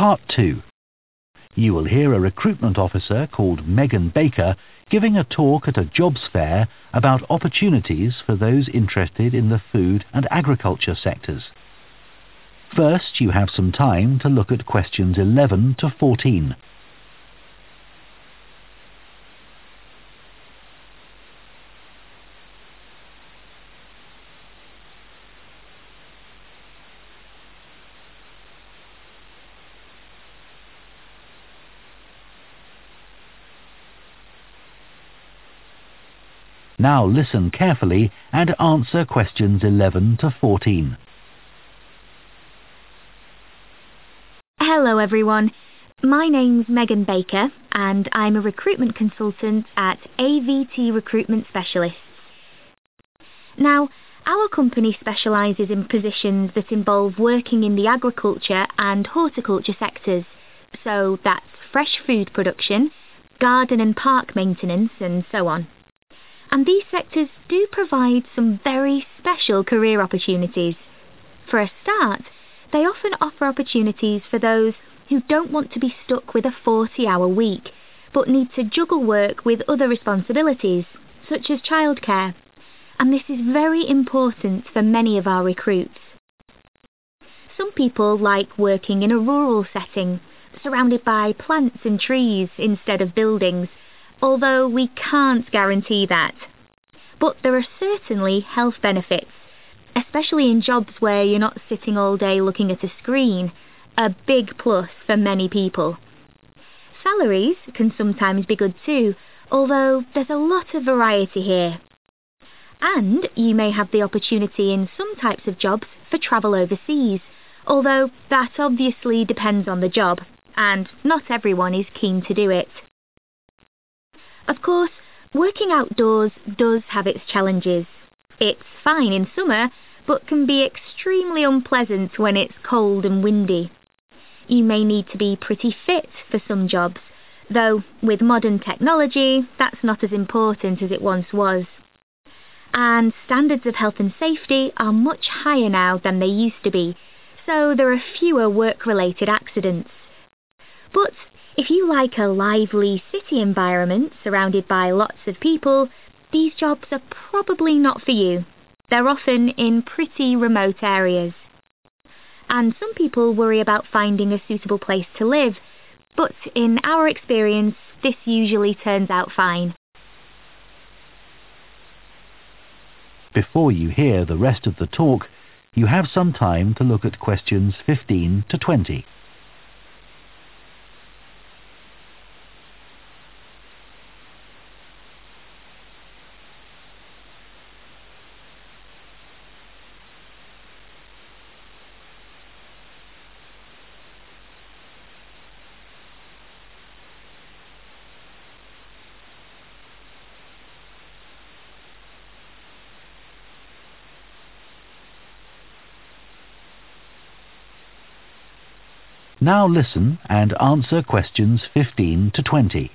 Part 2. You will hear a recruitment officer called Megan Baker giving a talk at a jobs fair about opportunities for those interested in the food and agriculture sectors. First, you have some time to look at questions 11 to 14. Now listen carefully and answer questions 11 to 14. Hello everyone, my name's Megan Baker and I'm a recruitment consultant at AVT Recruitment Specialists. Now, our company specialises in positions that involve working in the agriculture and horticulture sectors, so that's fresh food production, garden and park maintenance and so on. And these sectors do provide some very special career opportunities. For a start, they often offer opportunities for those who don't want to be stuck with a 40-hour week, but need to juggle work with other responsibilities, such as childcare. And this is very important for many of our recruits. Some people like working in a rural setting, surrounded by plants and trees instead of buildings, although we can't guarantee that. But there are certainly health benefits, especially in jobs where you're not sitting all day looking at a screen, a big plus for many people. Salaries can sometimes be good too, although there's a lot of variety here. And you may have the opportunity in some types of jobs for travel overseas, although that obviously depends on the job, and not everyone is keen to do it. Of course, working outdoors does have its challenges. It's fine in summer, but can be extremely unpleasant when it's cold and windy. You may need to be pretty fit for some jobs, though with modern technology, that's not as important as it once was. And standards of health and safety are much higher now than they used to be, so there are fewer work-related accidents. But if you like a lively city environment surrounded by lots of people, these jobs are probably not for you. They're often in pretty remote areas. And some people worry about finding a suitable place to live, but in our experience, this usually turns out fine. Before you hear the rest of the talk, you have some time to look at questions 15 to 20. Now listen and answer questions 15 to 20.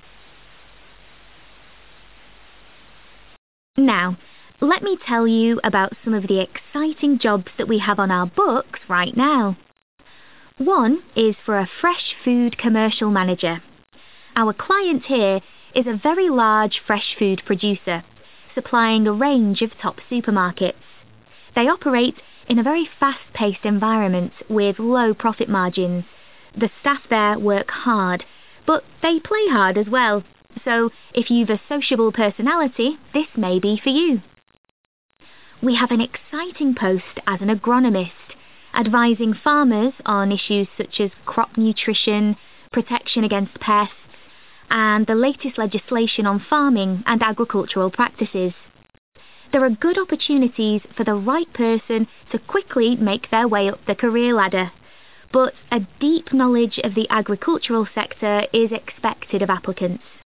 Now, let me tell you about some of the exciting jobs that we have on our books right now. One is for a fresh food commercial manager. Our client here is a very large fresh food producer, supplying a range of top supermarkets. They operate in a very fast-paced environment with low profit margins. The staff there work hard, but they play hard as well, so if you've a sociable personality, this may be for you. We have an exciting post as an agronomist, advising farmers on issues such as crop nutrition, protection against pests, and the latest legislation on farming and agricultural practices. There are good opportunities for the right person to quickly make their way up the career ladder, but a deep knowledge of the agricultural sector is expected of applicants.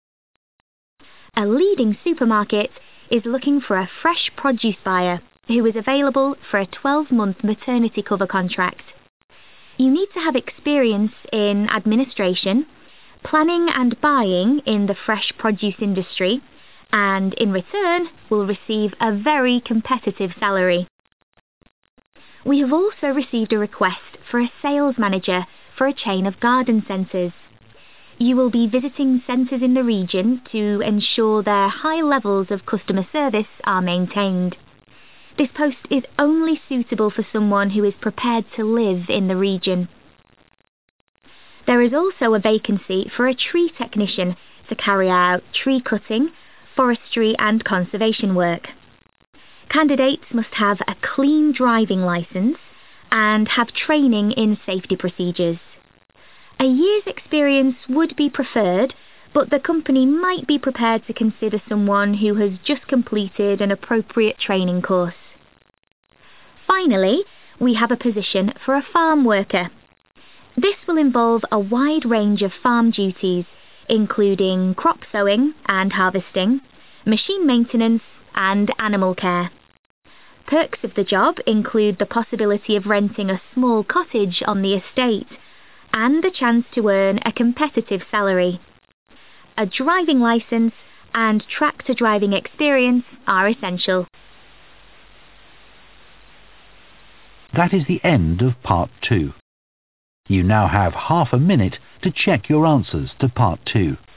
A leading supermarket is looking for a fresh produce buyer who is available for a 12-month maternity cover contract. You need to have experience in administration, planning and buying in the fresh produce industry, and in return will receive a very competitive salary. We have also received a request for a sales manager for a chain of garden centres. You will be visiting centres in the region to ensure their high levels of customer service are maintained. This post is only suitable for someone who is prepared to live in the region. There is also a vacancy for a tree technician to carry out tree cutting, forestry and conservation work. Candidates must have a clean driving licence and have training in safety procedures. A year's experience would be preferred, but the company might be prepared to consider someone who has just completed an appropriate training course. Finally, we have a position for a farm worker. This will involve a wide range of farm duties, including crop sowing and harvesting, machine maintenance, and animal care. Perks of the job include the possibility of renting a small cottage on the estate and the chance to earn a competitive salary. A driving licence and tractor driving experience are essential. That is the end of Part 2. You now have half a minute to check your answers to Part 2.